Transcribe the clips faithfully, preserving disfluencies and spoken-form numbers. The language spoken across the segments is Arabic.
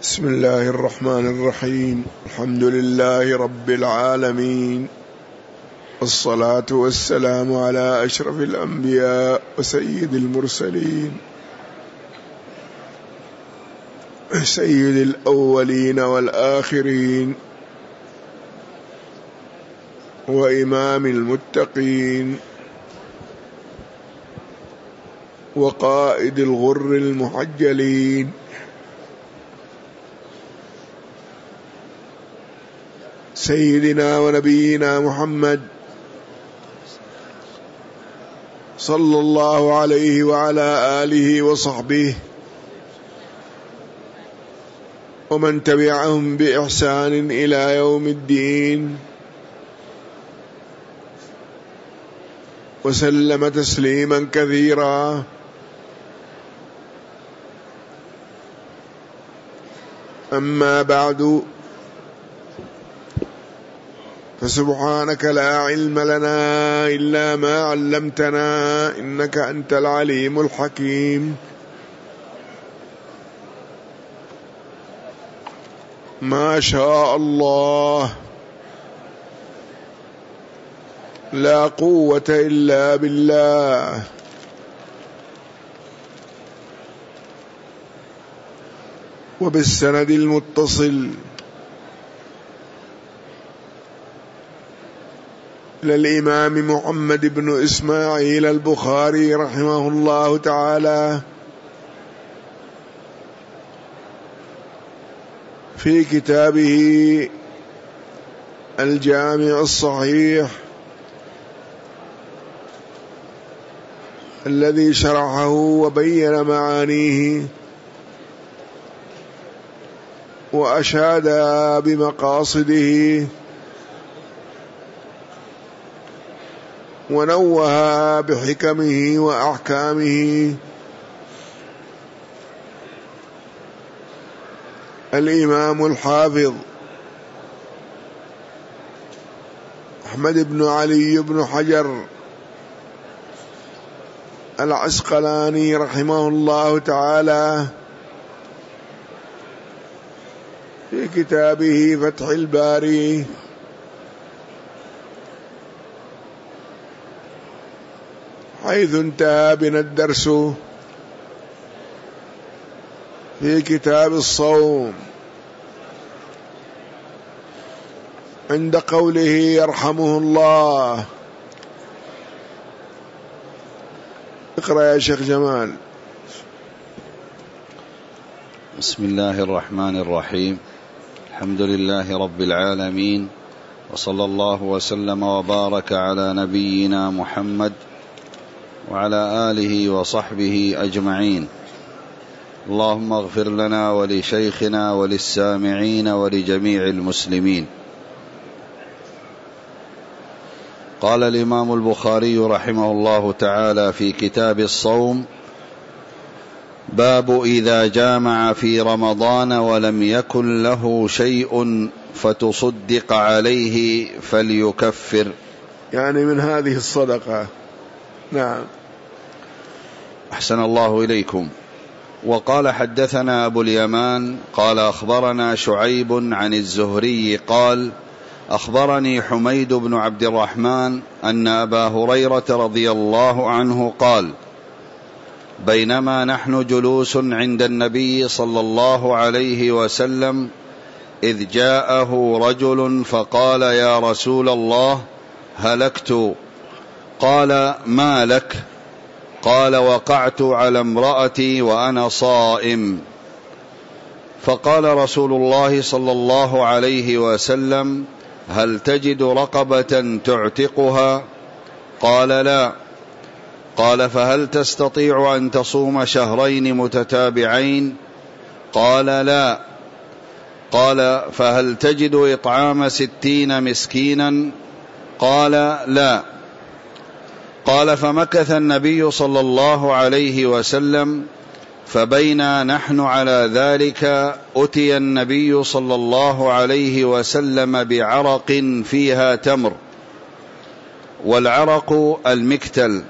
بسم الله الرحمن الرحيم. الحمد لله رب العالمين، والصلاة والسلام على أشرف الأنبياء وسيد المرسلين، سيد الأولين والآخرين، وإمام المتقين، وقائد الغر المحجلين، سيدنا ونبينا محمد صلى الله عليه وعلى آله وصحبه ومن تبعهم بإحسان إلى يوم الدين، وسلم تسليما كثيرا. أما بعد، فسبحانك لا علم لنا إلا ما علمتنا، إنك أنت العليم الحكيم. ما شاء الله، لا قوة إلا بالله. وبالسند المتصل للإمام محمد بن إسماعيل البخاري رحمه الله تعالى في كتابه الجامع الصحيح الذي شرحه وبين معانيه وأشاد بمقاصده ونوه بحكمه وأحكامه الإمام الحافظ أحمد بن علي بن حجر العسقلاني رحمه الله تعالى في كتابه فتح الباري حيث انتهى بنا الدرس في كتاب الصوم عند قوله يرحمه الله. اقرأ يا شيخ جمال. بسم الله الرحمن الرحيم. الحمد لله رب العالمين، وصلى الله وسلم وبارك على نبينا محمد وعلى آله وصحبه أجمعين. اللهم اغفر لنا ولشيخنا وللسامعين ولجميع المسلمين. قال الإمام البخاري رحمه الله تعالى في كتاب الصوم: باب إذا جامع في رمضان ولم يكن له شيء فتصدق عليه فليكفر، يعني من هذه الصدقة. نعم. أحسن الله إليكم. وقال حدثنا أبو اليمان قال أخبرنا شعيب عن الزهري قال أخبرني حميد بن عبد الرحمن أن أبا هريرة رضي الله عنه قال: بينما نحن جلوس عند النبي صلى الله عليه وسلم إذ جاءه رجل فقال: يا رسول الله، هلكت. قال: ما لك؟ قال: وقعت على امرأتي وأنا صائم. فقال رسول الله صلى الله عليه وسلم: هل تجد رقبة تعتقها؟ قال: لا. قال: فهل تستطيع أن تصوم شهرين متتابعين؟ قال: لا. قال: فهل تجد إطعام ستين مسكينا؟ قال: لا. قال: فمكث النبي صلى الله عليه وسلم، فبينا نحن على ذلك أتي النبي صلى الله عليه وسلم بعرق فيها تمر، والعرق المكتل.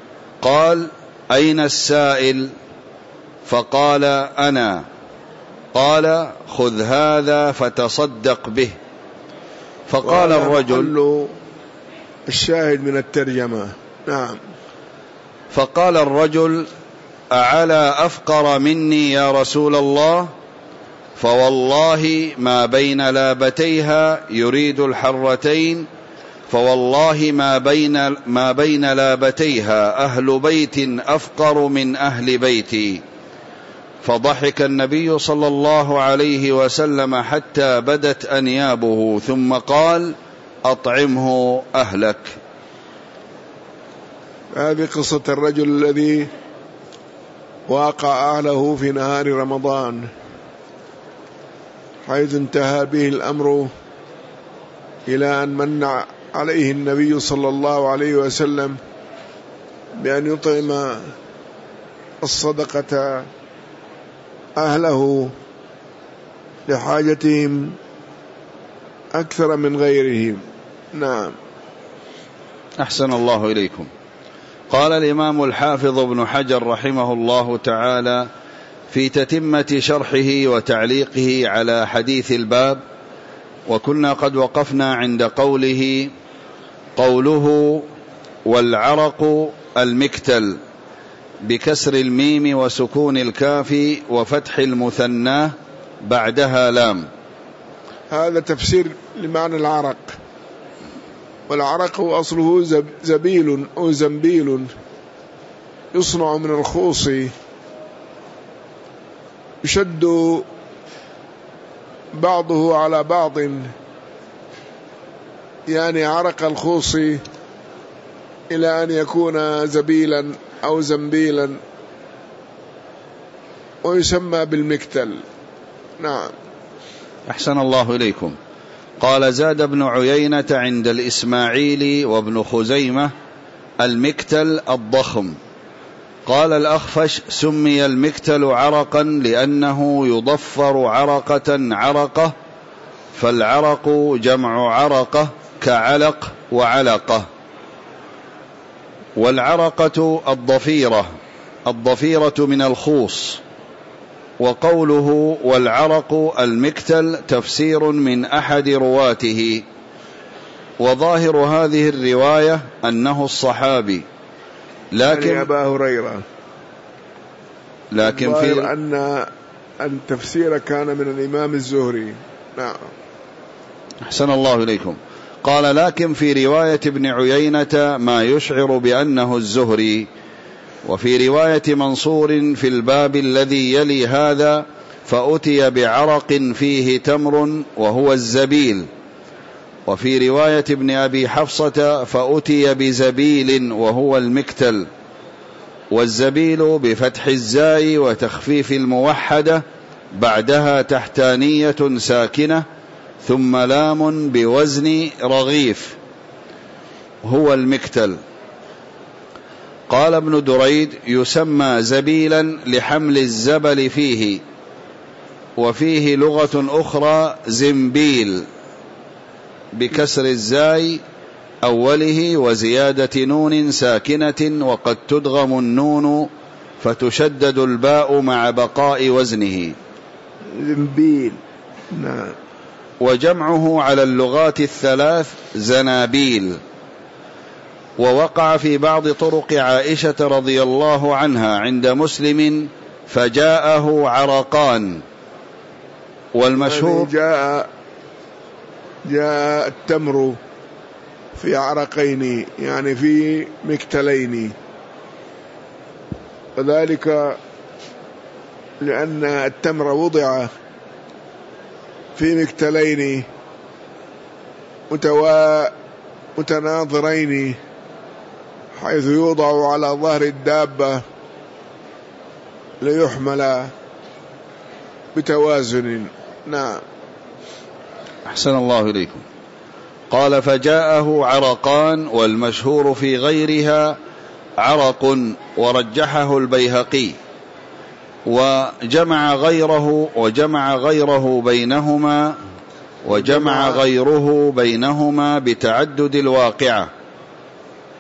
قال: أين السائل؟ فقال: أنا. قال خذ هذا فتصدق به. فقال الرجل، الشاهد من الترجمة، نعم. فقال الرجل أعلى أفقر مني يا رسول الله؟ فوالله ما بين لابتيها يريد الحرتين، فوالله ما بين, ما بين لابتيها أهل بيت أفقر من أهل بيتي. فضحك النبي صلى الله عليه وسلم حتى بدت أنيابه، ثم قال أطعمه أهلك. هذه قصة الرجل الذي واقع أهله في نهار رمضان، حيث انتهى به الأمر إلى أن من عليه النبي صلى الله عليه وسلم بأن يطعم الصدقة أهله لحاجتهم أكثر من غيرهم. نعم. أحسن الله إليكم. قال الإمام الحافظ ابن حجر رحمه الله تعالى في تتمة شرحه وتعليقه على حديث الباب: وكنا قد وقفنا عند قوله قوله والعرق المكتل بكسر الميم وسكون الكاف وفتح المثناه بعدها لام. هذا تفسير لمعنى العرق. والعرق أصله زبيل أو زنبيل يصنع من الخوص، يشد بعضه على بعض، يعني عرق الخوص إلى أن يكون زبيلا أو زنبيلا، ويسمى بالمكتل. نعم. أحسن الله إليكم. قال زاد ابن عيينة عند الإسماعيلي وابن خزيمة المكتل الضخم. قال الأخفش سمي المكتل عرقا لأنه يضفر عرقة عرقة، فالعرق جمع عرقة كعلق وعلقة. والعرقة الضفيرة، الضفيرة من الخوص. وقوله والعرق المكتل تفسير من أحد رواته، وظاهر هذه الرواية أنه الصحابي، لكن يعني أبا هريرة، لكن في أن التفسير كان من الإمام الزهري. نعم. أحسن الله إليكم. قال لكن في رواية ابن عيينة ما يشعر بأنه الزهري. وفي رواية منصور في الباب الذي يلي هذا فأتي بعرق فيه تمر وهو الزبيل. وفي رواية ابن أبي حفصة فأتي بزبيل وهو المكتل. والزبيل بفتح الزاي وتخفيف الموحدة بعدها تحتانية ساكنة ثم لام بوزن رغيف هو المكتل. قال ابن دريد يسمى زبيلا لحمل الزبل فيه. وفيه لغة أخرى زنبيل بكسر الزاي أوله وزيادة نون ساكنة، وقد تدغم النون فتشدد الباء مع بقاء وزنه زنبيل. نعم. وجمعه على اللغات الثلاث زنابيل. ووقع في بعض طرق عائشة رضي الله عنها عند مسلم فجاءه عرقان. والمشهور يعني جاء جاء التمر في عرقين، يعني في مكتلين، وذلك لأن التمر وضع في مكتلين متوا... متناظرين، حيث يوضع على ظهر الدابة ليحمل بتوازن. نعم. أحسن الله إليكم. قال فجاءه عرقان، والمشهور في غيرها عرق، ورجحه البيهقي. وجمع غيره وجمع غيره بينهما وجمع غيره بينهما بتعدد الواقعة،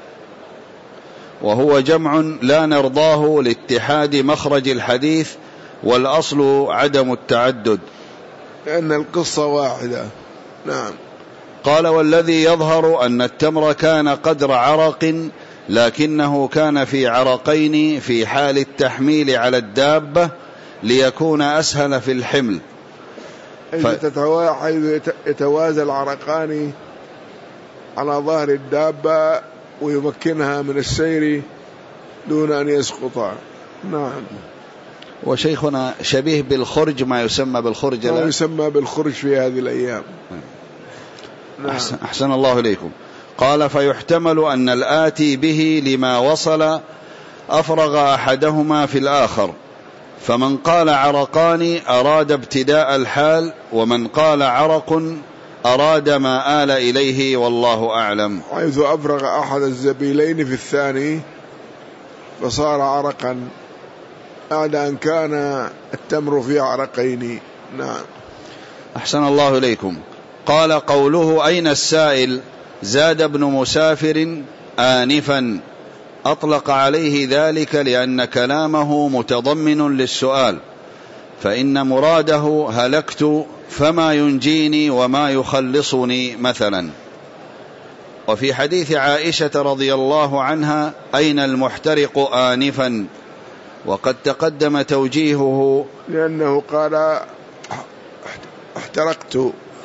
وهو جمع لا نرضاه لاتحاد مخرج الحديث والأصل عدم التعدد، لأن القصة واحدة. نعم. قال: والذي يظهر أن التمر كان قدر عرق، لكنه كان في عرقين في حال التحميل على الدابة ليكون أسهل في الحمل. ف... حيث يتوازى العرقان على ظهر الدابة ويمكنها من السير دون أن يسقطا. نعم. وشيخنا شبيه بالخرج، ما يسمى بالخرج، ما يسمى بالخرج في هذه الأيام. نعم. أحسن, أحسن الله إليكم. قال: فيحتمل أن الآتي به لما وصل أفرغ أحدهما في الآخر، فمن قال عرقان أراد ابتداء الحال، ومن قال عرق أراد ما آل إليه، والله أعلم. حيث أفرغ أحد الزبيلين في الثاني فصار عرقا بعد أن كان التمر في عرقين. نعم. أحسن الله إليكم. قال: قوله أين السائل زاد ابن مسافر آنفا، أطلق عليه ذلك لأن كلامه متضمن للسؤال، فإن مراده هلكت فما ينجيني وما يخلصني مثلا. وفي حديث عائشة رضي الله عنها أين المحترق آنفا، وقد تقدم توجيهه، لأنه قال احترقت،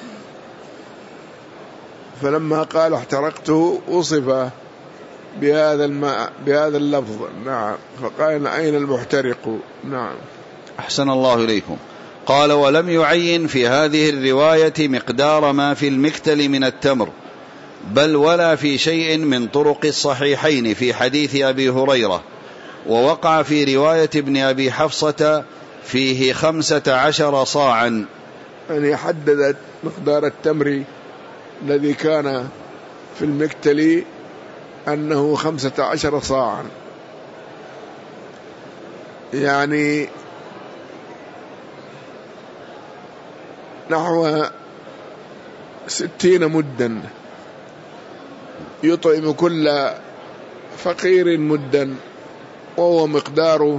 فلما قال احترقت وصف بهذا الماء بهذا اللفظ. نعم. فقال أين المحترق. نعم. أحسن الله إليكم. قال: ولم يعين في هذه الرواية مقدار ما في المكتل من التمر، بل ولا في شيء من طرق الصحيحين في حديث أبي هريرة. ووقع في رواية ابن أبي حفصة فيه خمسة عشر صاعا، يعني حددت مقدار التمر الذي كان في المكتل أنه خمسة عشر صاعا، يعني نحو ستين مدا، يطعم كل فقير مدا، وهو مقدار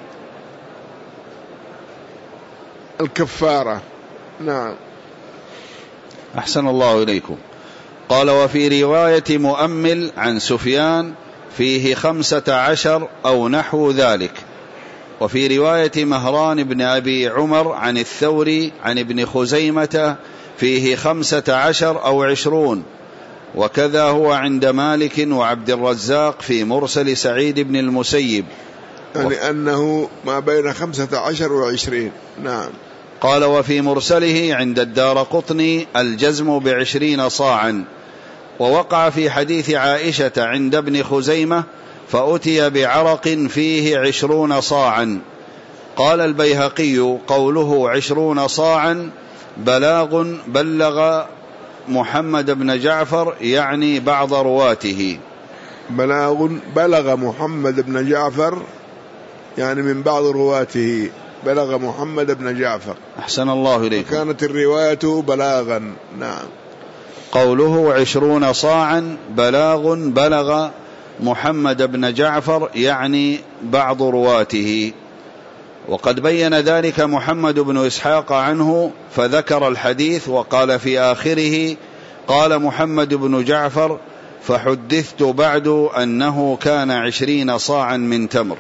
الكفارة. نعم. أحسن الله إليكم. قال: وفي رواية مؤمل عن سفيان فيه خمسة عشر أو نحو ذلك. وفي رواية مهران بن أبي عمر عن الثوري عن ابن خزيمة فيه خمسة عشر أو عشرون. وكذا هو عند مالك وعبد الرزاق في مرسل سعيد بن المسيب، يعني و... أنه ما بين خمسة عشر وعشرين. نعم. قال: وفي مرسله عند الدارقطني الجزم بعشرين صاعا. ووقع في حديث عائشة عند ابن خزيمة فأتي بعرق فيه عشرون صاعا. قال البيهقي: قوله عشرون صاعا بلاغ بلغ محمد بن جعفر، يعني بعض رواته. بلاغ بلغ محمد بن جعفر، يعني من بعض رواته، بلغ محمد بن جعفر. أحسن الله إليكم. كانت الرواية بلاغا. نعم. قوله عشرون صاعا بلاغ بلغ محمد بن جعفر، يعني بعض رواته. وقد بين ذلك محمد بن إسحاق عنه فذكر الحديث، وقال في آخره: قال محمد بن جعفر: فحدثت بعد أنه كان عشرين صاعا من تمر.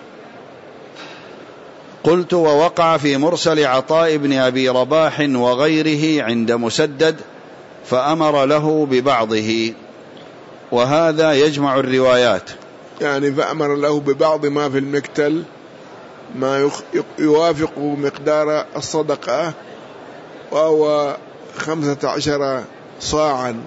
قلت: ووقع في مرسل عطاء بن أبي رباح وغيره عند مسدد فأمر له ببعضه. وهذا يجمع الروايات، يعني فأمر له ببعض ما في المكتل ما يوافق مقدار الصدقة، وهو خمسة عشر صاعا.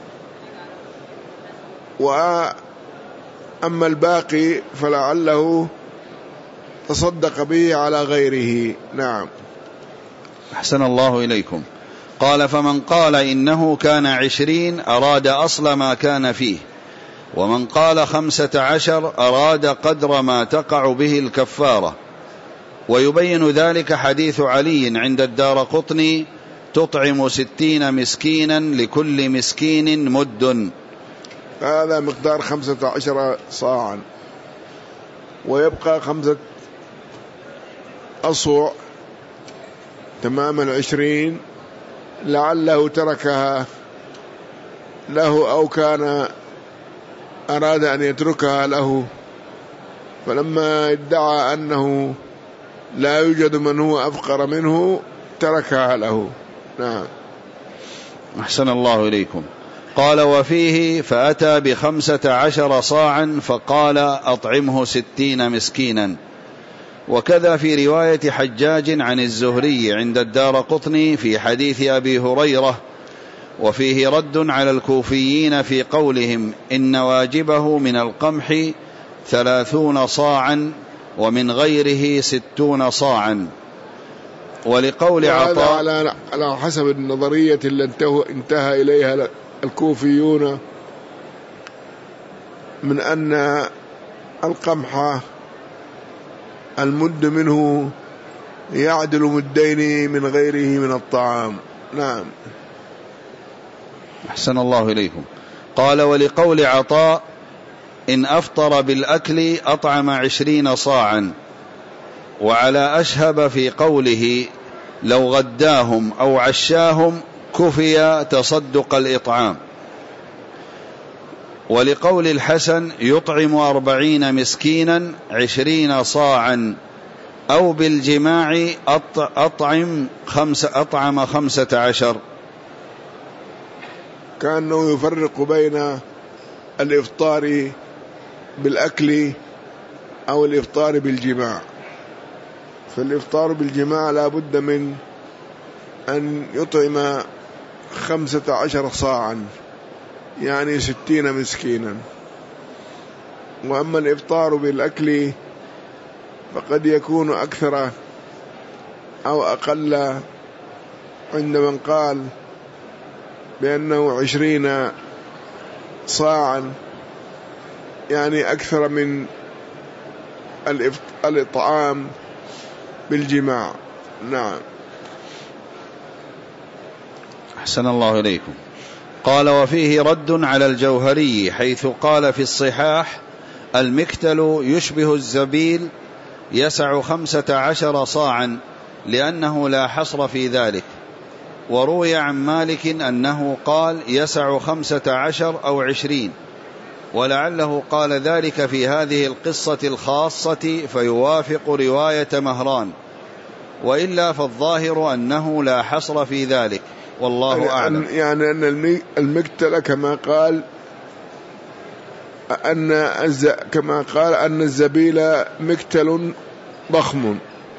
وأما الباقي فلعله تصدق به على غيره. نعم. أحسن الله إليكم. قال: فمن قال إنه كان عشرين أراد أصل ما كان فيه، ومن قال خمسة عشر أراد قدر ما تقع به الكفارة. ويبين ذلك حديث علي عند الدارقطني: تطعم ستين مسكينا لكل مسكين مد. هذا مقدار خمسة عشر صاعا، ويبقى خمسة أصوع تمام العشرين لعله تركها له أو كان أراد أن يتركها له، فلما ادعى أنه لا يوجد من هو أفقر منه تركها له. نعم. أحسن الله إليكم. قال وفيه فأتى بخمسة عشر صاعا فقال أطعمه ستين مسكينا. وكذا في رواية حجاج عن الزهري عند الدارقطني في حديث أبي هريرة، وفيه رد على الكوفيين في قولهم إن واجبه من القمح ثلاثون صاعا ومن غيره ستون صاعا. ولقول عطاء على على حسب النظرية التي انتهى إليها الكوفيون من أن القمح المد منه يعدل مدين من غيره من الطعام. نعم. أحسن الله إليكم. قال ولقول عطاء إن أفطر بالأكل أطعم عشرين صاعا. وعلى أشهب في قوله لو غداهم أو عشاهم كفي تصدق الإطعام. ولقول الحسن يطعم أربعين مسكينا عشرين صاعا أو بالجماع أطعم خمسة أطعم خمسة عشر. كأنه يفرق بين الإفطار بالأكل أو الإفطار بالجماع. فالإفطار بالجماع لا بد من أن يطعم خمسة عشر صاعا يعني ستين مسكينا. وأما الإفطار بالأكل فقد يكون أكثر أو أقل، عند من قال بأنه عشرين صاعا يعني أكثر من الإطعام بالجماع. نعم. أحسن الله إليكم. قال وفيه رد على الجوهري حيث قال في الصحاح المكتل يشبه الزبيل يسع خمسة عشر صاعا لأنه لا حصر في ذلك. وروي عن مالك أنه قال يسع خمسة عشر أو عشرين، ولعله قال ذلك في هذه القصة الخاصة فيوافق رواية مهران، وإلا فالظاهر أنه لا حصر في ذلك والله أعلم. يعني أن المكتل كما قال أن كما قال أن الزبيل مكتل ضخم،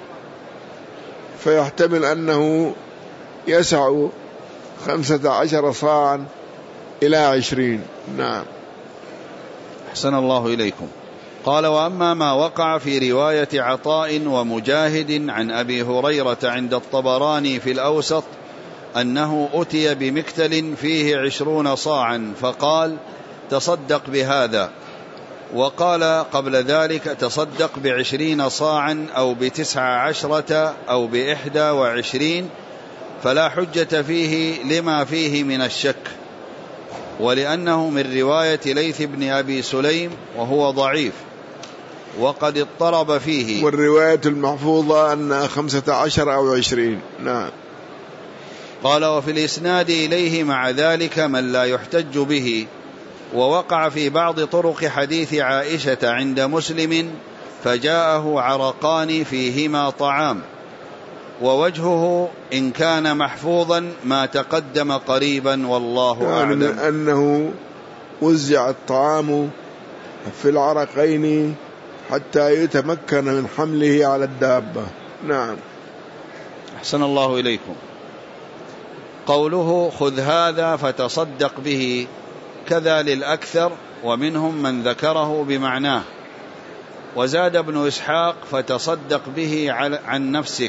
فيحتمل أنه يسع خمسة عشر صاعا إلى عشرين. نعم. أحسن الله إليكم. قال وأما ما وقع في رواية عطاء ومجاهد عن أبي هريرة عند الطبراني في الأوسط أنه أتي بمكتل فيه عشرون صاعا فقال تصدق بهذا، وقال قبل ذلك تصدق بعشرين صاعا أو بتسع عشرة أو بإحدى وعشرين، فلا حجة فيه لما فيه من الشك، ولأنه من رواية ليث بن أبي سليم وهو ضعيف وقد اضطرب فيه. والرواية المحفوظة أن خمسة عشر أو عشرين. نعم. قال وفي الإسناد إليه مع ذلك من لا يحتج به، ووقع في بعض طرق حديث عائشة عند مسلم فجاءه عرقان فيهما طعام، ووجهه إن كان محفوظا ما تقدم قريبا والله يعني أعلم. من أنه وزع الطعام في العرقين حتى يتمكن من حمله على الدابة. نعم. أحسن الله إليكم. قوله خذ هذا فتصدق به كذا للأكثر، ومنهم من ذكره بمعناه. وزاد ابن إسحاق فتصدق به عن نفسك.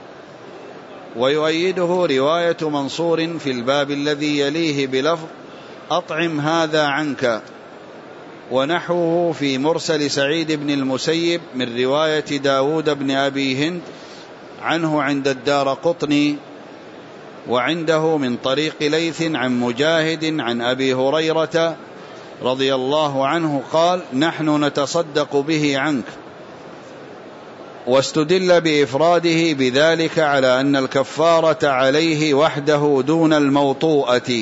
ويؤيده رواية منصور في الباب الذي يليه بلفظ أطعم هذا عنك، ونحوه في مرسل سعيد بن المسيب من رواية داود بن أبي هند عنه عند الدارقطني، وعنده من طريق ليث عن مجاهد عن أبي هريرة رضي الله عنه قال نحن نتصدق به عنك. واستدل بإفراده بذلك على أن الكفارة عليه وحده دون الموطوءة.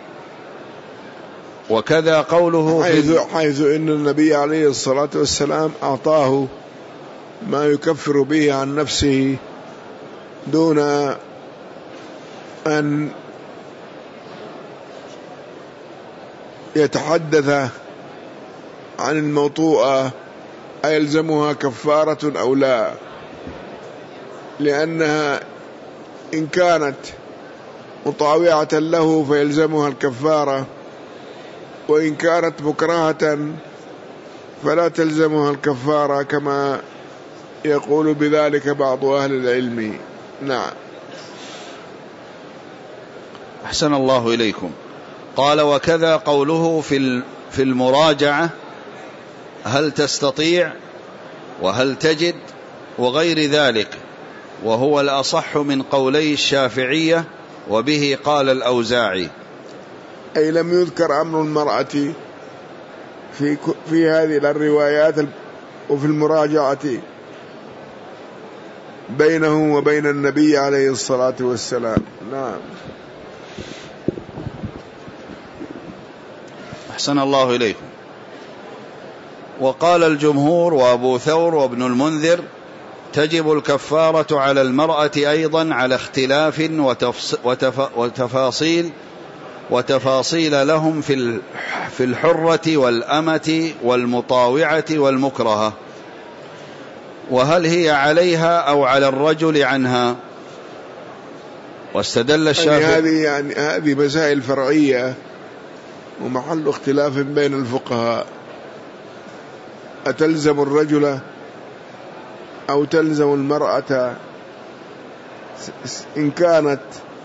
وكذا قوله حيث, حيث إن النبي عليه الصلاة والسلام أعطاه ما يكفر به عن نفسه دون أن يتحدث عن الموطوءة أيلزمها كفارة أو لا، لأنها إن كانت مطاوعة له فيلزمها الكفارة، وإن كانت مكرهة فلا تلزمها الكفارة، كما يقول بذلك بعض أهل العلم. نعم. أحسن الله إليكم. قال: وكذا قوله في في المراجعة: هل تستطيع وهل تجد وغير ذلك، وهو الأصح من قولي الشافعية، وبه قال الأوزاعي. أي لم يذكر أمر المرأة في في هذه الروايات وفي المراجعة بينه وبين النبي عليه الصلاة والسلام. نعم. أحسن الله إليكم. وقال الجمهور وأبو ثور وابن المنذر: تجب الكفارة على المرأة أيضا على اختلاف وتفاصيل وتفاصيل لهم في الحرة والأمة والمطاوعة والمكرهة، وهل هي عليها أو على الرجل عنها. واستدل الشافعي يعني هذه يعني هذه مسائل فرعية ومحل اختلاف بين الفقهاء، أتلزم الرجل أو تلزم المرأة إن كانت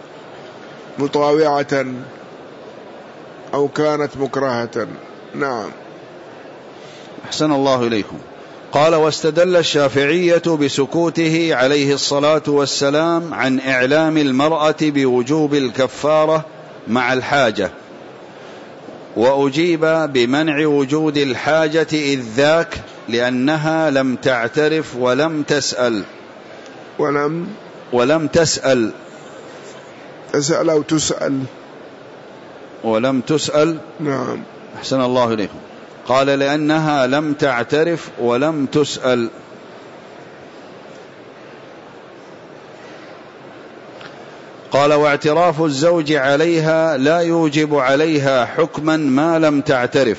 مطاوعة أو كانت مكرهة. نعم. أحسن الله إليكم. قال: واستدل الشافعية بسكوته عليه الصلاة والسلام عن إعلام المرأة بوجوب الكفارة مع الحاجة، وأجيب بمنع وجود الحاجة إذ ذاك لأنها لم تعترف ولم تسأل ولم ولم تسأل تسأل أو تسأل ولم تسأل. نعم. أحسن الله إليكم. قال: لأنها لم تعترف ولم تسأل. قال: واعتراف الزوج عليها لا يوجب عليها حكما ما لم تعترف،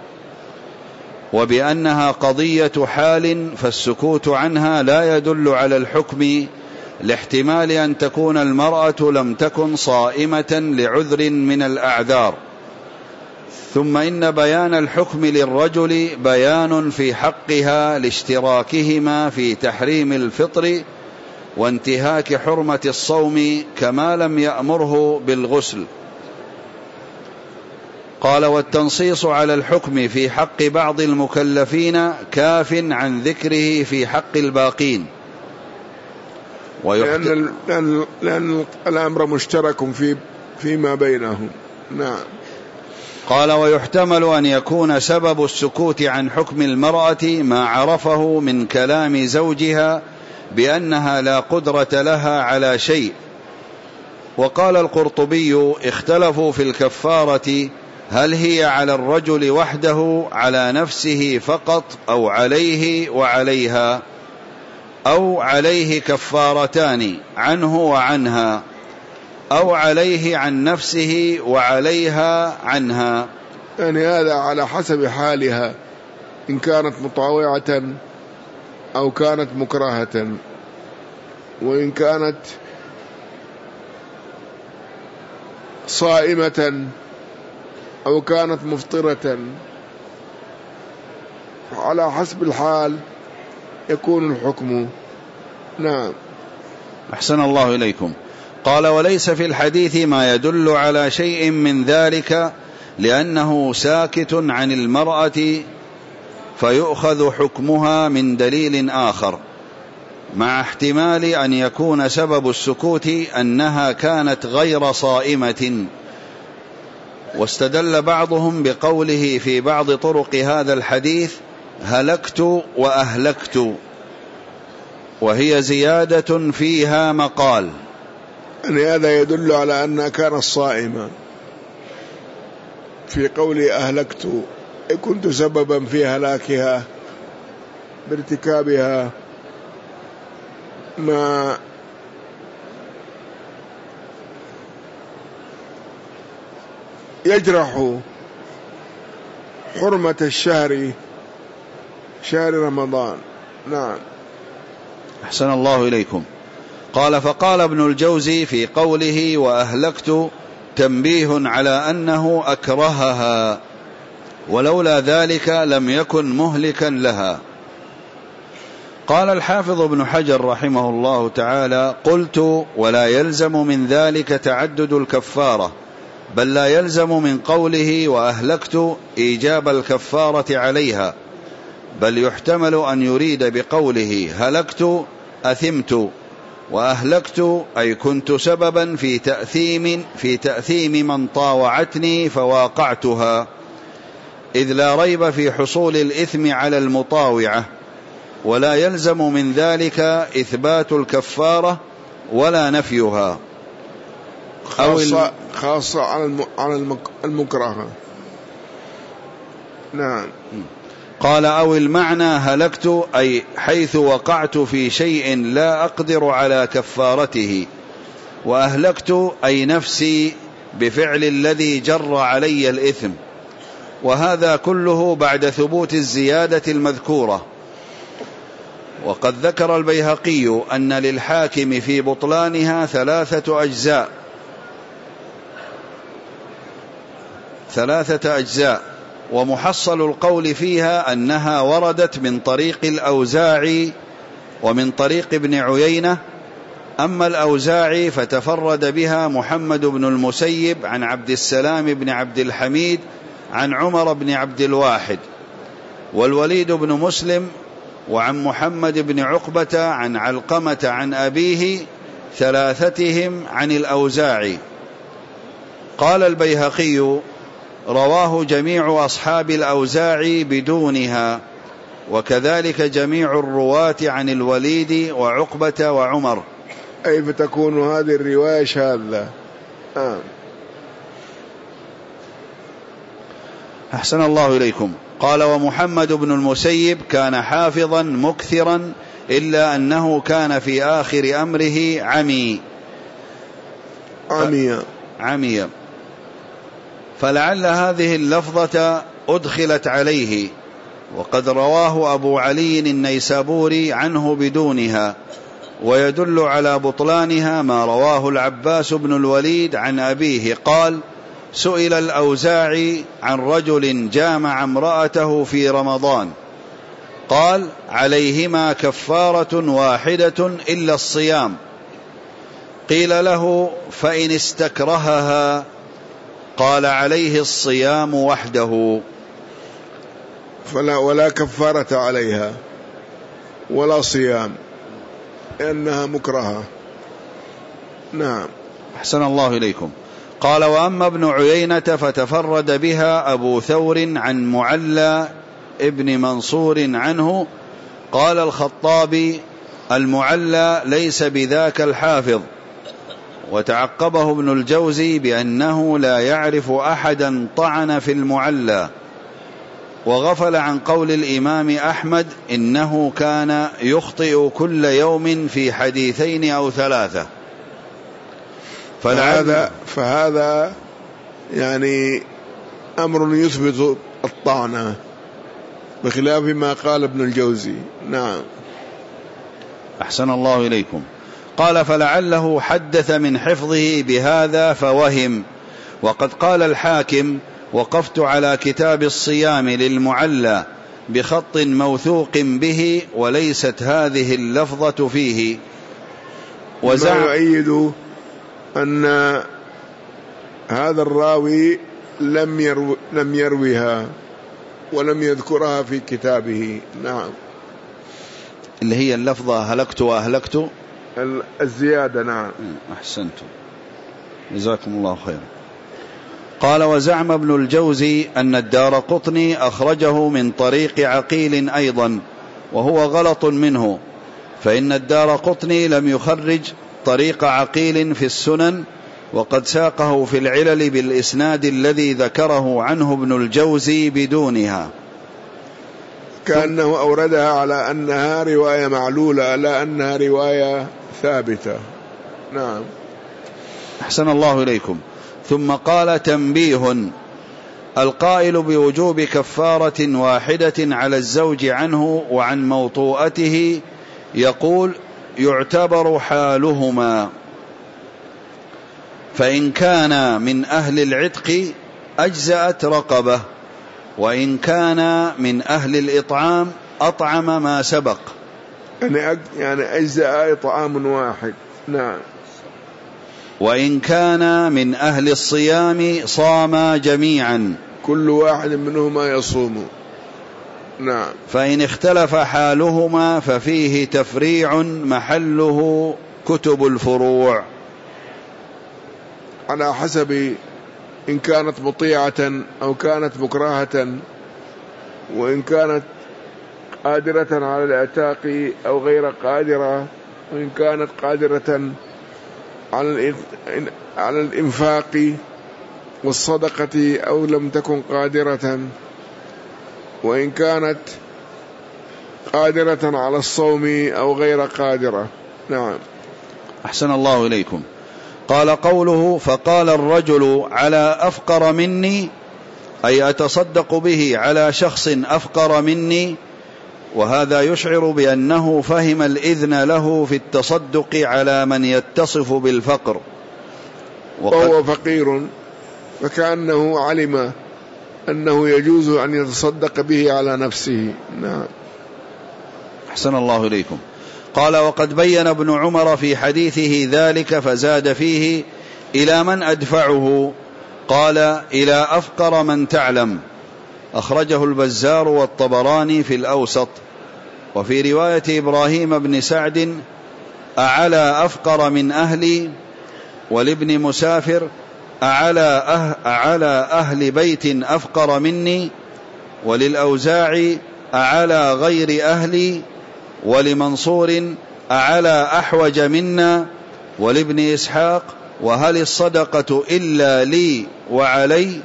وبأنها قضية حال فالسكوت عنها لا يدل على الحكم، لاحتمال أن تكون المرأة لم تكن صائمة لعذر من الأعذار. ثم إن بيان الحكم للرجل بيان في حقها لاشتراكهما في تحريم الفطر وانتهاك حرمة الصوم، كما لم يأمره بالغسل. قال: والتنصيص على الحكم في حق بعض المكلفين كاف عن ذكره في حق الباقين. ويحت... لأن, لأن, لأن الأمر مشترك في فيما بينهم. نعم. قال: ويحتمل أن يكون سبب السكوت عن حكم المرأة ما عرفه من كلام زوجها بأنها لا قدرة لها على شيء. وقال القرطبي: اختلفوا في الكفارة، هل هي على الرجل وحده على نفسه فقط، أو عليه وعليها، أو عليه كفارتان عنه وعنها، أو عليه عن نفسه وعليها عنها. يعني هذا على حسب حالها، إن كانت مطاوعة أو كانت مكرهة، وإن كانت صائمة أو كانت مفطرة، على حسب الحال يكون الحكم. نعم. أحسن الله إليكم. قال: وليس في الحديث ما يدل على شيء من ذلك، لأنه ساكت عن المرأة فيؤخذ حكمها من دليل آخر، مع احتمال أن يكون سبب السكوت أنها كانت غير صائمة. واستدل بعضهم بقوله في بعض طرق هذا الحديث: هلكت وأهلكت، وهي زيادة فيها مقال. يعني هذا يدل على أنها كانت صائمة. في قولي أهلكت كنت سببا في هلاكها بارتكابها ما يجرح حرمة الشهر شهر رمضان. نعم. أحسن الله إليكم. قال فقال ابن الجوزي في قوله وأهلكت تنبيه على أنه أكرهها، ولولا ذلك لم يكن مهلكا لها. قال الحافظ ابن حجر رحمه الله تعالى قلت ولا يلزم من ذلك تعدد الكفارة، بل لا يلزم من قوله وأهلكت إيجاب الكفارة عليها، بل يحتمل أن يريد بقوله هلكت أثمت، وأهلكت أي كنت سببا في تأثيم في تأثيم من طاوعتني فواقعتها، إذ لا ريب في حصول الإثم على المطاوعة، ولا يلزم من ذلك إثبات الكفارة ولا نفيها. خاصة, خاصة على المكرهة. نعم. قال أو المعنى هلكت أي حيث وقعت في شيء لا أقدر على كفارته، وأهلكت أي نفسي بفعل الذي جر علي الإثم، وهذا كله بعد ثبوت الزيادة المذكورة. وقد ذكر البيهقي أن للحاكم في بطلانها ثلاثة أجزاء ثلاثة أجزاء ومحصل القول فيها أنها وردت من طريق الأوزاعي ومن طريق ابن عيينة. أما الأوزاعي فتفرد بها محمد بن المسيب عن عبد السلام بن عبد الحميد عن عمر بن عبد الواحد، والوليد بن مسلم وعن محمد بن عقبة عن علقمة عن أبيه، ثلاثتهم عن الأوزاعي. قال البيهقي رواه جميع أصحاب الأوزاعي بدونها، وكذلك جميع الرواة عن الوليد وعقبة وعمر. أي فتكون هذه الرواية شاذة. آه. أحسن الله إليكم. قال ومحمد بن المسيب كان حافظا مكثرا، إلا أنه كان في آخر أمره عمي عمي عمي فلعل هذه اللفظة أدخلت عليه، وقد رواه أبو علي النيسابوري عنه بدونها، ويدل على بطلانها ما رواه العباس بن الوليد عن أبيه قال سئل الأوزاعي عن رجل جامع امرأته في رمضان، قال عليهما كفارة واحدة إلا الصيام. قيل له فإن استكرهها، قال عليه الصيام وحده. فلا ولا كفارة عليها ولا صيام لأنها مكرهة. نعم. أحسن الله إليكم. قال وأما ابن عيينة فتفرد بها أبو ثور عن معلى ابن منصور عنه. قال الخطابي المعلى ليس بذاك الحافظ، وتعقبه ابن الجوزي بأنه لا يعرف أحدا طعن في المعلى، وغفل عن قول الإمام أحمد إنه كان يخطئ كل يوم في حديثين أو ثلاثة. فهذا, فهذا يعني أمر يثبت الطعنة بخلاف ما قال ابن الجوزي. نعم. أحسن الله إليكم. قال فلعله حدث من حفظه بهذا فوهم. وقد قال الحاكم وقفت على كتاب الصيام للمعلى بخط موثوق به، وليست هذه اللفظة فيه. وزع يؤيد أن هذا الراوي لم يرو لم يرويها ولم يذكرها في كتابه. نعم. اللي هي اللفظة هلكت وأهلكت الزيادة. نعم. أحسنت، جزاكم الله خيرا. قال وزعم ابن الجوزي أن الدارقطني أخرجه من طريق عقيل أيضا، وهو غلط منه، فإن الدارقطني لم يخرج طريق عقيل في السنن، وقد ساقه في العلل بالإسناد الذي ذكره عنه ابن الجوزي بدونها، كأنه أوردها على أنها رواية معلولة لا أنها رواية ثابتة. نعم. أحسن الله إليكم. ثم قال: تنبيه: القائل بوجوب كفارة واحدة على الزوج عنه وعن موطوءته يقول: يعتبر حالهما، فإن كان من أهل العتق أجزأت رقبة، وإن كان من أهل الإطعام أطعم ما سبق. يعني يعني أجزاء إطعام واحد. نعم. وإن كان من أهل الصيام صاما جميعا، كل واحد منهما يصوم. نعم. فإن اختلف حالهما ففيه تفريع محله كتب الفروع، على حسب إن كانت مطيعة أو كانت مكرهة، وإن كانت قادرة على الإعتاق أو غير قادرة، وإن كانت قادرة على الإنفاق والصدقة أو لم تكن قادرة، وإن كانت قادرة على الصوم أو غير قادرة. نعم. أحسن الله إليكم. قال: قوله: فقال الرجل على أفقر مني، أي أتصدق به على شخص أفقر مني، وهذا يشعر بأنه فهم الإذن له في التصدق على من يتصف بالفقر، وهو فقير، فكأنه علم أنه يجوز أن يتصدق به على نفسه. نعم. أحسن الله إليكم. قال: وقد بين ابن عمر في حديثه ذلك فزاد فيه: إلى من أدفعه؟ قال: إلى أفقر من تعلم. أخرجه البزار والطبراني في الأوسط. وفي رواية إبراهيم بن سعد: أعلى أفقر من أهلي. ولابن مسافر: أعلى, أه أعلى أهل بيت أفقر مني. وللأوزاعي: أعلى غير أهلي. ولمنصور: أعلى أحوج منا. ولابن إسحاق: وهل الصدقة إلا لي وعلي؟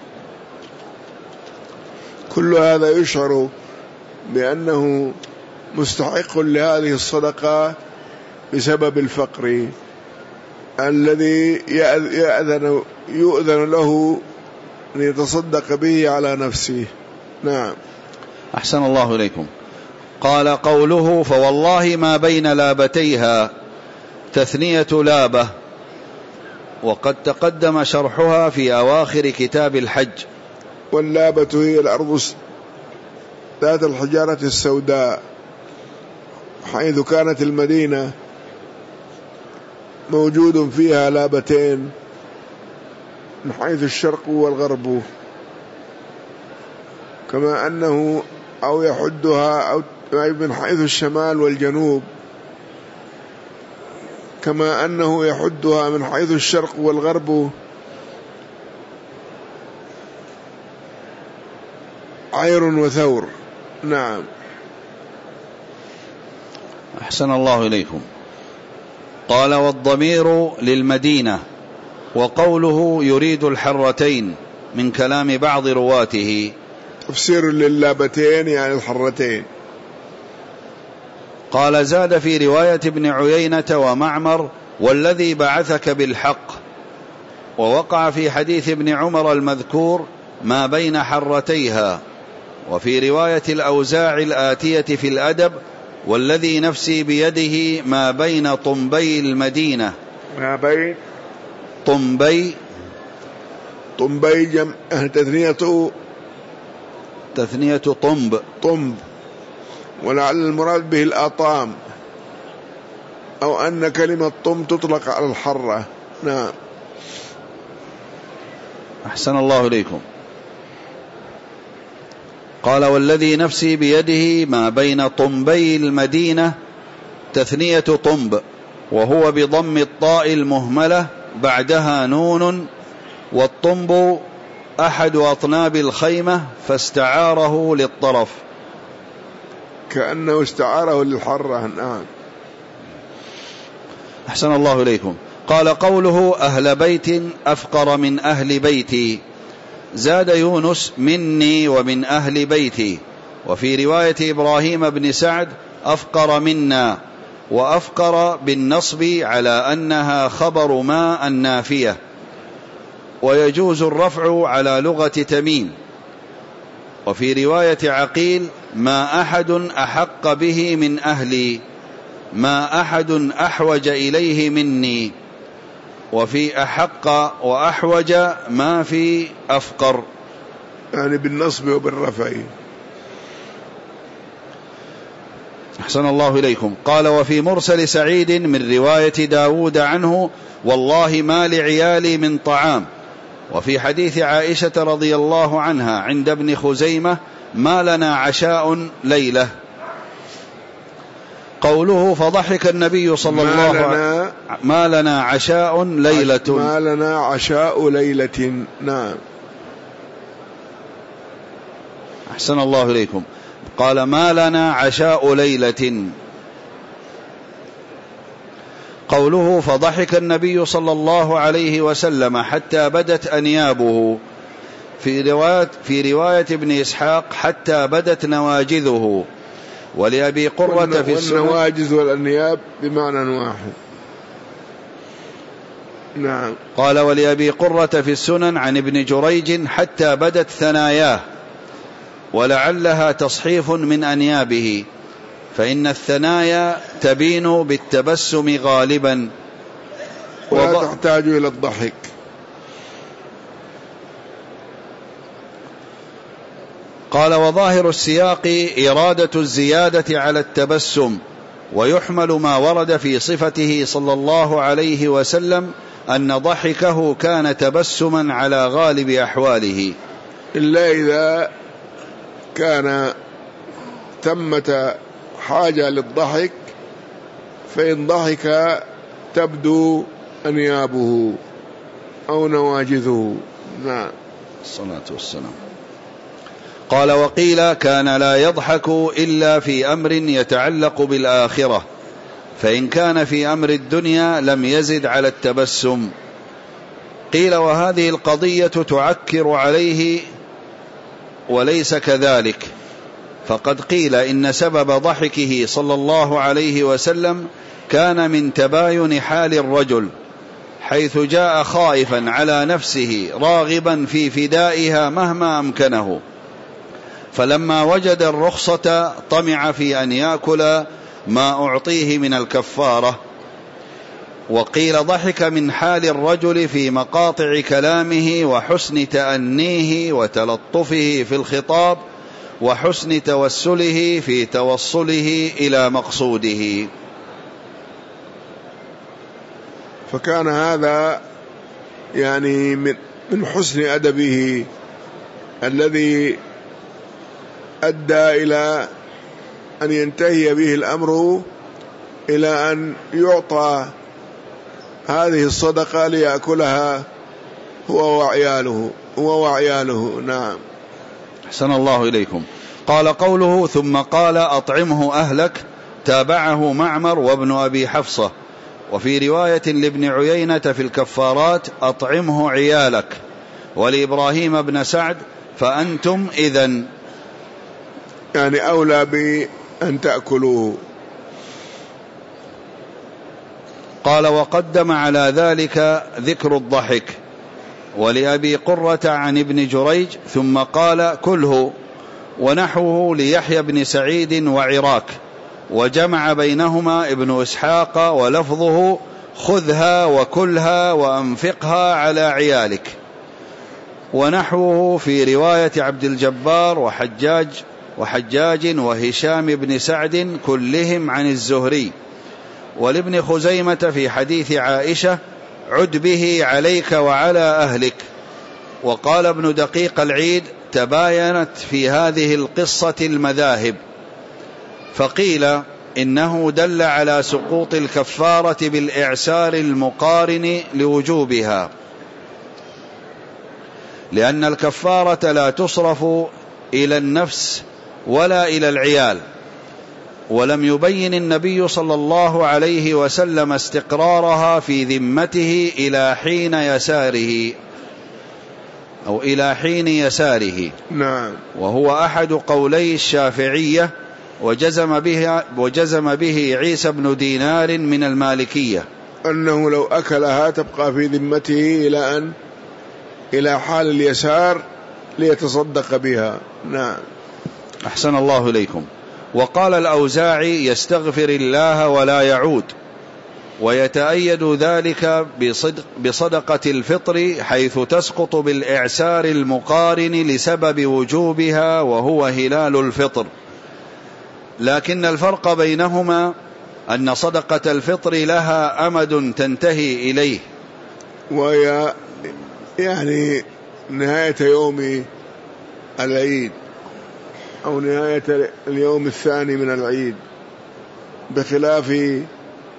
كل هذا يشعر بأنه مستحق لهذه الصدقة بسبب الفقر الذي يأذن, يؤذن له أن يتصدق به على نفسه. نعم. أحسن الله إليكم. قال: قوله: فوالله ما بين لابتيها، تثنية لابة، وقد تقدم شرحها في أواخر كتاب الحج. واللابة هي الأرض ذات الحجارة السوداء، حيث كانت المدينة موجود فيها لابتين من حيث الشرق والغرب، كما أنه أو يحدها أو من حيث الشمال والجنوب، كما أنه يحدها من حيث الشرق والغرب عير وثور. نعم. أحسن الله إليكم. قال: والضمير للمدينة، وقوله يريد الحرتين من كلام بعض رواته. تفسير لللابتين يعني الحرتين. قال: زاد في رواية ابن عيينة ومعمر: والذي بعثك بالحق. ووقع في حديث ابن عمر المذكور: ما بين حرتيها. وفي رواية الأوزاع الآتية في الأدب: والذي نفسي بيده ما بين طنبي المدينة. ما بين طنبي طنبي جمع تثنية تثنية طنب طنب، ولعل المراد به الأطام، أو أن كلمة طنب تطلق على الحرة. نعم. أحسن الله إليكم. قال: والذي نفسي بيده ما بين طنبي المدينة، تثنية طنب، وهو بضم الطاء المهملة بعدها نون، والطنب أحد أطناب الخيمة فاستعاره للطرف، كأنه استعاره للحرة. نعم. أحسن الله إليكم. قال قوله أهل بيت أفقر من أهل بيتي، زاد يونس مني ومن أهل بيتي، وفي رواية إبراهيم بن سعد أفقر منا، وأفقر بالنصب على أنها خبر ما النافية، ويجوز الرفع على لغة تميم. وفي رواية عقيل ما أحد أحق به من أهلي، ما أحد أحوج إليه مني. وفي أحق وأحوج ما في أفقر، يعني بالنصب وبالرفع. أحسن الله إليكم. قال وفي مرسل سعيد من رواية داود عنه والله ما لعيالي من طعام. وفي حديث عائشة رضي الله عنها عند ابن خزيمة ما لنا عشاء ليلة. قوله فضحك النبي صلى الله عليه وسلم ما لنا عشاء ليلة، ما لنا عشاء ليلة. نعم. أحسن الله إليكم. قال ما لنا عشاء ليلة. قوله فضحك النبي صلى الله عليه وسلم حتى بدت أنيابه، في رواية, في رواية ابن إسحاق حتى بدت نواجذه. ولأبي قرة في السنن، والنواجذ والأنياب بمعنى واحد. نعم. قال ولأبي قرة في السنن عن ابن جريج حتى بدت ثناياه، ولعلها تصحيف من أنيابه، فإن الثنايا تبين بالتبسم غالبا ولا وض... تحتاج إلى الضحك. قال وظاهر السياق إرادة الزيادة على التبسم، ويحمل ما ورد في صفته صلى الله عليه وسلم أن ضحكه كان تبسما على غالب أحواله، إلا إذا كان ثمة حاجة للضحك، فإن ضحك تبدو أنيابه أو نواجذه. نعم. الصلاة والسلام. قال وقيل كان لا يضحك إلا في أمر يتعلق بالآخرة، فإن كان في أمر الدنيا لم يزد على التبسم. قيل وهذه القضية تعكر عليه، وليس كذلك، فقد قيل إن سبب ضحكه صلى الله عليه وسلم كان من تباين حال الرجل، حيث جاء خائفا على نفسه راغبا في فدائها مهما أمكنه، فلما وجد الرخصة طمع في أن يأكل ما أعطيه من الكفارة. وقيل ضحك من حال الرجل في مقاطع كلامه وحسن تأنيه وتلطفه في الخطاب وحسن توسله في توصله إلى مقصوده. فكان هذا يعني من حسن أدبه الذي أدى إلى أن ينتهي به الأمر إلى أن يعطى هذه الصدقة ليأكلها هو وعياله هو وعياله. نعم. أحسن الله إليكم. قال قوله ثم قال أطعمه أهلك، تابعه معمر وابن أبي حفصة. وفي رواية لابن عيينة في الكفارات أطعمه عيالك، ولإبراهيم بن سعد فأنتم إذن، يعني أولى بأن تأكلوه. قال وقدم على ذلك ذكر الضحك. ولأبي قرة عن ابن جريج ثم قال كله، ونحوه ليحيى بن سعيد وعراك، وجمع بينهما ابن إسحاق ولفظه خذها وكلها وأنفقها على عيالك. ونحوه في رواية عبد الجبار وحجاج وحجاج وهشام بن سعد كلهم عن الزهري. ولابن خزيمة في حديث عائشة عد به عليك وعلى أهلك. وقال ابن دقيق العيد تباينت في هذه القصة المذاهب، فقيل إنه دل على سقوط الكفارة بالإعسار المقارن لوجوبها، لأن الكفارة لا تصرف إلى النفس ولا إلى العيال، ولم يبين النبي صلى الله عليه وسلم استقرارها في ذمته إلى حين يساره أو إلى حين يساره. نعم. وهو أحد قولي الشافعية، وجزم به, وجزم به عيسى بن دينار من المالكية، أنه لو أكلها تبقى في ذمته إلى أن إلى حال اليسار ليتصدق بها. نعم. أحسن الله إليكم. وقال الأوزاعي: يستغفر الله ولا يعود، ويتأيد ذلك بصدق بصدقة الفطر، حيث تسقط بالإعسار المقارن لسبب وجوبها وهو هلال الفطر. لكن الفرق بينهما أن صدقة الفطر لها أمد تنتهي إليه، وهي يعني نهاية يوم العيد أو نهاية اليوم الثاني من العيد، بخلاف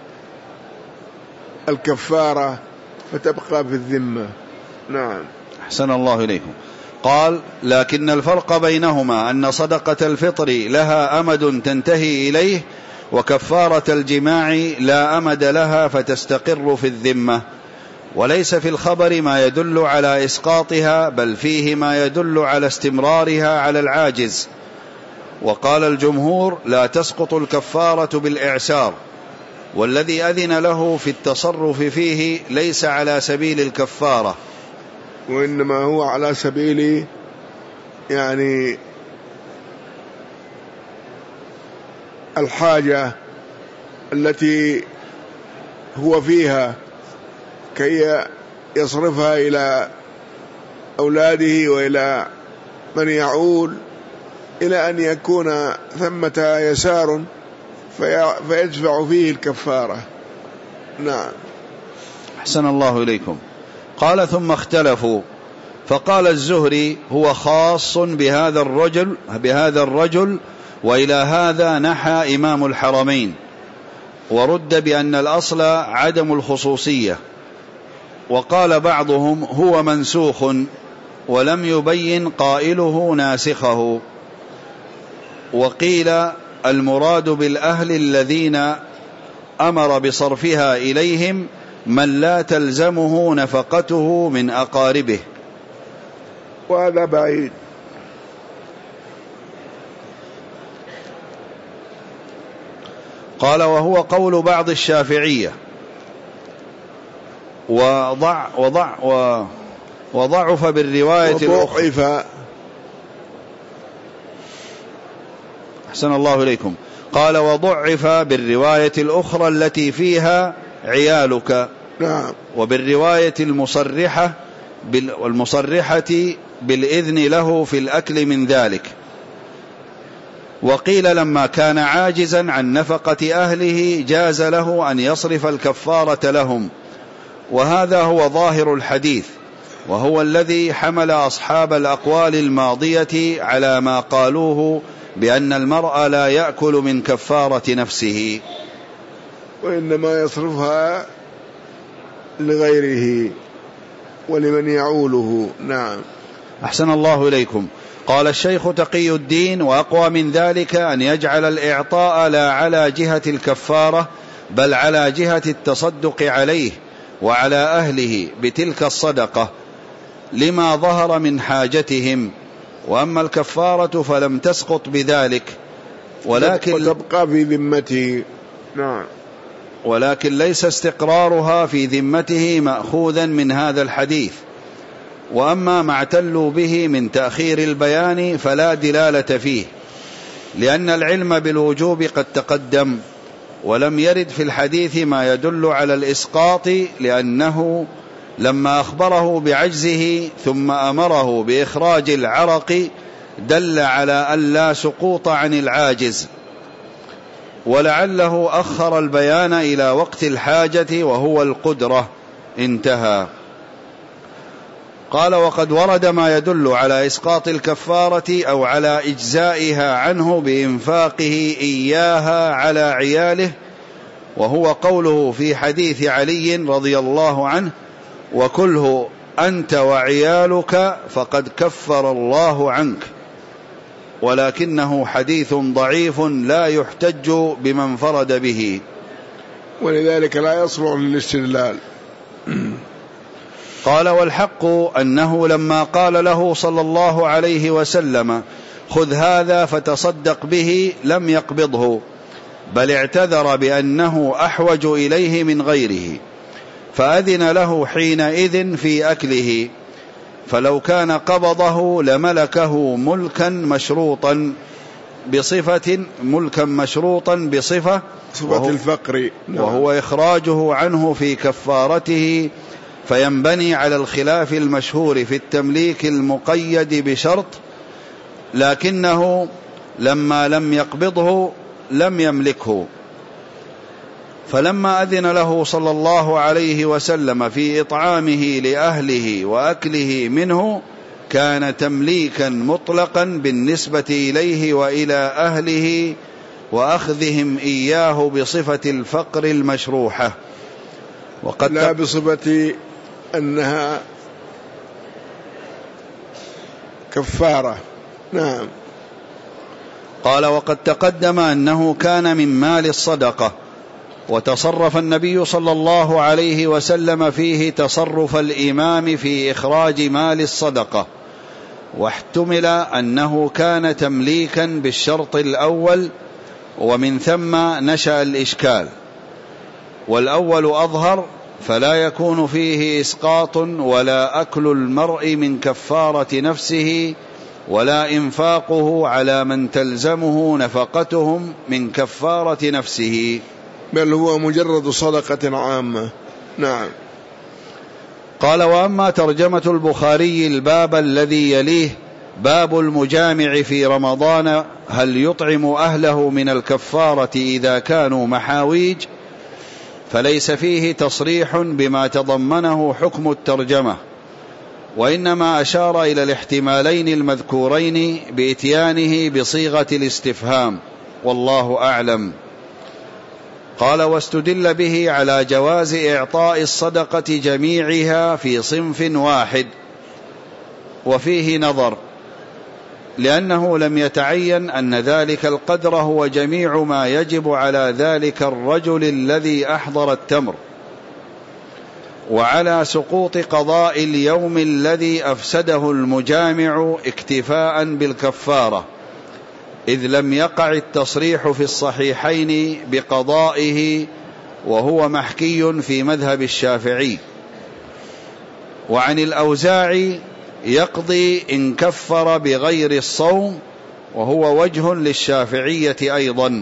الكفارة فتبقى في الذمة. نعم. أحسن الله إليكم. قال: لكن الفرق بينهما أن صدقة الفطر لها أمد تنتهي إليه، وكفارة الجماع لا أمد لها فتستقر في الذمة. وليس في الخبر ما يدل على إسقاطها، بل فيه ما يدل على استمرارها على العاجز. وقال الجمهور: لا تسقط الكفارة بالإعسار، والذي أذن له في التصرف فيه ليس على سبيل الكفارة، وإنما هو على سبيل يعني الحاجة التي هو فيها كي يصرفها إلى أولاده وإلى من يعول، إلى أن يكون ثمة يسار فيدفع فيه الكفارة. نعم. أحسن الله إليكم. قال: ثم اختلفوا، فقال الزهري: هو خاص بهذا الرجل بهذا الرجل وإلى هذا نحى إمام الحرمين، ورد بأن الأصل عدم الخصوصية. وقال بعضهم: هو منسوخ، ولم يبين قائله ناسخه. وقيل: المراد بالأهل الذين أمر بصرفها إليهم من لا تلزمه نفقته من أقاربه. وهذا بعيد. قال: وهو قول بعض الشافعية، وضع وضع وضعف بالرواية الأخرى. أحسن الله إليكم. قال: وضعف بالرواية الأخرى التي فيها عيالك. نعم. وبالرواية المصرحة والمصرحة بالإذن له في الأكل من ذلك. وقيل: لما كان عاجزا عن نفقة أهله جاز له أن يصرف الكفارة لهم. وهذا هو ظاهر الحديث، وهو الذي حمل أصحاب الأقوال الماضية على ما قالوه بأن المرء لا يأكل من كفارة نفسه، وإنما يصرفها لغيره ولمن يعوله. نعم. أحسن الله إليكم. قال الشيخ تقي الدين: وأقوى من ذلك أن يجعل الإعطاء لا على جهة الكفارة، بل على جهة التصدق عليه وعلى أهله بتلك الصدقة، لما ظهر من حاجتهم. وأما الكفارة فلم تسقط بذلك، ولكن وتبقى في ذمته. نعم. ولكن ليس استقرارها في ذمته مأخوذا من هذا الحديث. وأما ما اعتلوا به من تأخير البيان فلا دلالة فيه، لأن العلم بالوجوب قد تقدم، ولم يرد في الحديث ما يدل على الإسقاط، لأنه لما أخبره بعجزه ثم أمره بإخراج العرق دل على أن لا سقوط عن العاجز، ولعله أخر البيان إلى وقت الحاجة وهو القدرة. انتهى. قال: وقد ورد ما يدل على إسقاط الكفارة أو على إجزائها عنه بإنفاقه إياها على عياله، وهو قوله في حديث علي رضي الله عنه: وكله أنت وعيالك فقد كفر الله عنك. ولكنه حديث ضعيف لا يحتج بما انفرد به، ولذلك لا يصلح للاستدلال. قال: والحق أنه لما قال له صلى الله عليه وسلم: خذ هذا فتصدق به، لم يقبضه، بل اعتذر بأنه أحوج إليه من غيره، فأذن له حينئذ في أكله، فلو كان قبضه لملكه ملكا مشروطا بصفة ملكا مشروطا بصفة صفة الفقر، وهو إخراجه عنه في كفارته، فينبني على الخلاف المشهور في التمليك المقيد بشرط، لكنه لما لم يقبضه لم يملكه، فلما أذن له صلى الله عليه وسلم في إطعامه لأهله وأكله منه كان تمليكا مطلقا بالنسبة إليه وإلى أهله، وأخذهم إياه بصفة الفقر المشروحة، وقد لا بصفة أنها كفارة. نعم. قال: وقد تقدم أنه كان من مال الصدقة، وتصرف النبي صلى الله عليه وسلم فيه تصرف الإمام في إخراج مال الصدقة، واحتمل أنه كان تمليكا بالشرط الأول، ومن ثم نشأ الإشكال، والأول أظهر، فلا يكون فيه إسقاط ولا أكل المرء من كفارة نفسه ولا إنفاقه على من تلزمه نفقتهم من كفارة نفسه، بل هو مجرد صدقة عامة. نعم. قال: وأما ترجمة البخاري الباب الذي يليه، باب المجامع في رمضان، هل يطعم أهله من الكفارة إذا كانوا محاويج؟ فليس فيه تصريح بما تضمنه حكم الترجمة، وإنما أشار إلى الاحتمالين المذكورين بإتيانه بصيغة الاستفهام، والله أعلم. قال: واستدل به على جواز إعطاء الصدقة جميعها في صنف واحد، وفيه نظر، لأنه لم يتعين أن ذلك القدر هو جميع ما يجب على ذلك الرجل الذي أحضر التمر، وعلى سقوط قضاء اليوم الذي أفسده المجامع اكتفاء بالكفارة، إذ لم يقع التصريح في الصحيحين بقضائه، وهو محكي في مذهب الشافعي. وعن الأوزاعي يقضي إن كفر بغير الصوم، وهو وجه للشافعية أيضا.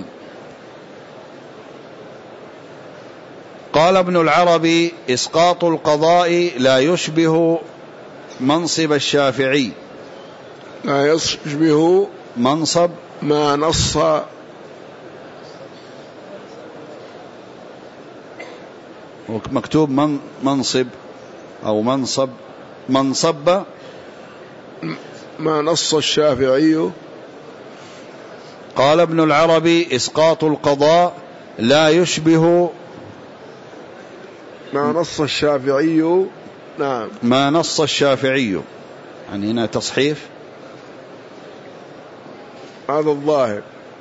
قال ابن العربي: إسقاط القضاء لا يشبه منصب الشافعي، لا يشبه منصب ما نص مكتوب من منصب أو منصب منصب ما نص الشافعي. قال ابن العربي: إسقاط القضاء لا يشبه ما نص الشافعي. نعم. ما نص الشافعي، يعني هنا تصحيف، هذا الظاهر.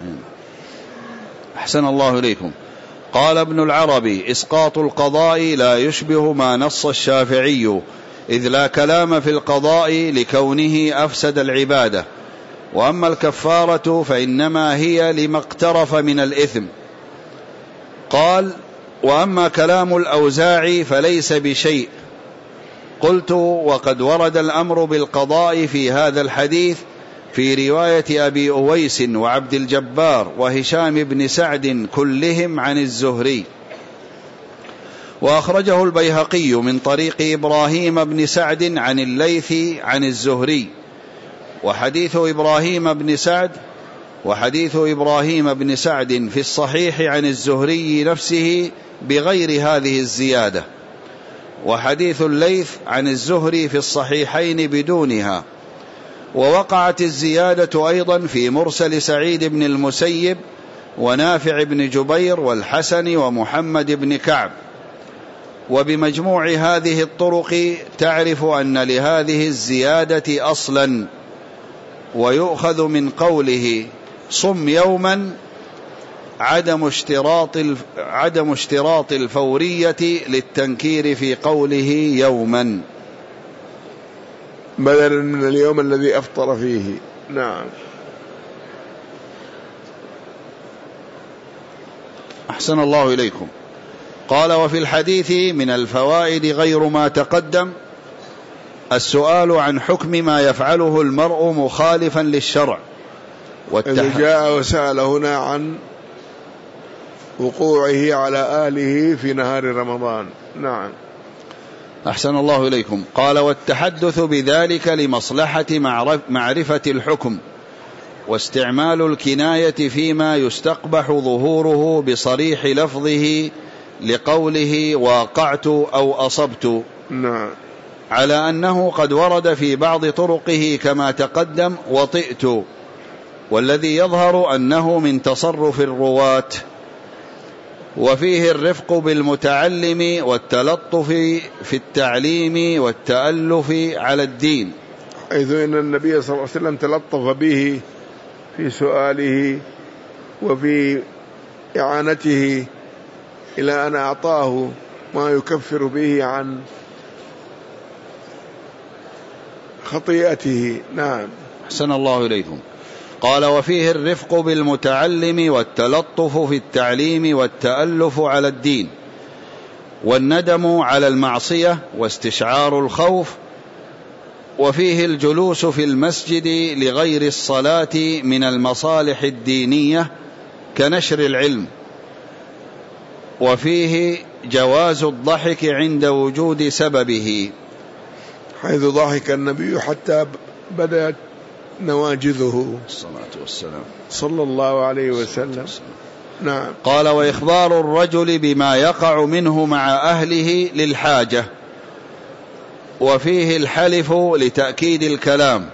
أحسن الله إليكم. قال ابن العربي: إسقاط القضاء لا يشبه ما نص الشافعي، إذ لا كلام في القضاء لكونه أفسد العبادة، وأما الكفارة فإنما هي لما اقترف من الإثم. قال: وأما كلام الأوزاعي فليس بشيء. قلت: وقد ورد الأمر بالقضاء في هذا الحديث في رواية أبي أويس وعبد الجبار وهشام بن سعد كلهم عن الزهري، وأخرجه البيهقي من طريق إبراهيم بن سعد عن الليث عن الزهري. وحديث إبراهيم بن سعد وحديث إبراهيم بن سعد في الصحيح عن الزهري نفسه بغير هذه الزيادة، وحديث الليث عن الزهري في الصحيحين بدونها. ووقعت الزيادة أيضا في مرسل سعيد بن المسيب ونافع بن جبير والحسن ومحمد بن كعب. وبمجموع هذه الطرق تعرف أن لهذه الزيادة أصلا، ويؤخذ من قوله صم يوما عدم اشتراط عدم اشتراط الفورية للتنكير في قوله يوما بدلا من اليوم الذي أفطر فيه. نعم. أحسن الله إليكم. قال وفي الحديث من الفوائد غير ما تقدم السؤال عن حكم ما يفعله المرء مخالفا للشرع. إذا جاء وسأل هنا عن وقوعه على آله في نهار رمضان. نعم. أحسن الله إليكم. قال والتحدث بذلك لمصلحة معرفة الحكم واستعمال الكناية فيما يستقبح ظهوره بصريح لفظه لقوله واقعت أو أصبت. نعم. على أنه قد ورد في بعض طرقه كما تقدم وطئت، والذي يظهر أنه من تصرف الرواة. وفيه الرفق بالمتعلم والتلطف في التعليم والتألف على الدين، حيث إن النبي صلى الله عليه وسلم تلطف به في سؤاله وفي إعانته إلى أن أعطاه ما يكفر به عن خطيئته. نعم. أحسن الله إليكم. قال وفيه الرفق بالمتعلم والتلطف في التعليم والتألف على الدين، والندم على المعصية واستشعار الخوف. وفيه الجلوس في المسجد لغير الصلاة من المصالح الدينية كنشر العلم. وفيه جواز الضحك عند وجود سببه، حيث ضحك النبي حتى بدأت نواجذه الصلاة والسلام صلى الله عليه وسلم. نعم. قال وإخبار الرجل بما يقع منه مع أهله للحاجة. وفيه الحلف لتأكيد الكلام،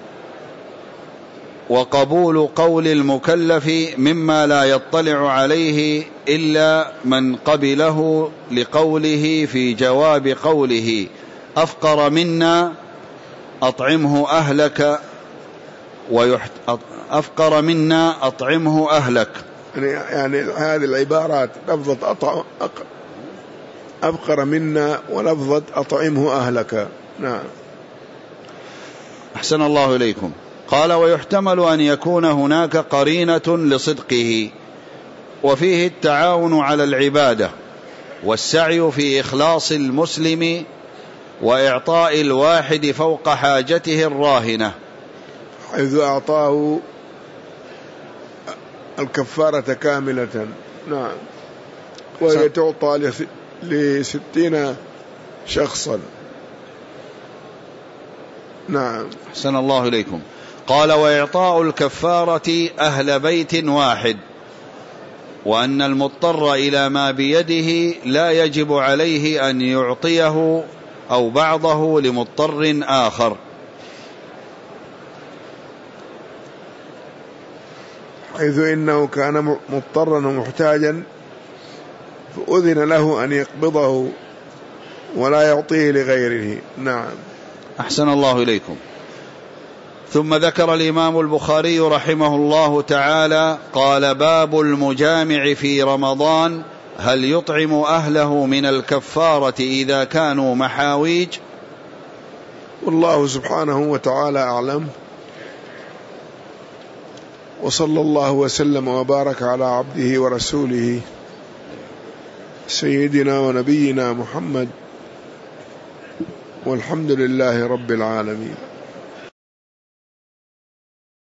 وقبول قول المكلف مما لا يطلع عليه إلا من قبله لقوله في جواب قوله أفقر منا أطعمه أهلك ويحت... أفقر منا أطعمه أهلك. يعني هذه العبارات لفظة أطع... أفقر منا ولفظة أطعمه أهلك. نعم. أحسن الله إليكم. قال ويحتمل أن يكون هناك قرينة لصدقه. وفيه التعاون على العبادة والسعي في إخلاص المسلم وإعطاء الواحد فوق حاجته الراهنة، حيث أعطاه الكفارة كاملة. نعم. وهي تعطى لستين شخصا. نعم. أحسن الله إليكم. قال وإعطاء الكفارة أهل بيت واحد، وأن المضطر إلى ما بيده لا يجب عليه أن يعطيه أو بعضه لمضطر آخر. حيث إنه كان مضطرا ومحتاجا فأذن له أن يقبضه ولا يعطيه لغيره. نعم. أحسن الله إليكم. ثم ذكر الإمام البخاري رحمه الله تعالى قال باب المجامع في رمضان هل يطعم أهله من الكفارة إذا كانوا محاويج؟ والله سبحانه وتعالى أعلم، وصلى الله وسلم وبارك على عبده ورسوله سيدنا ونبينا محمد، والحمد لله رب العالمين.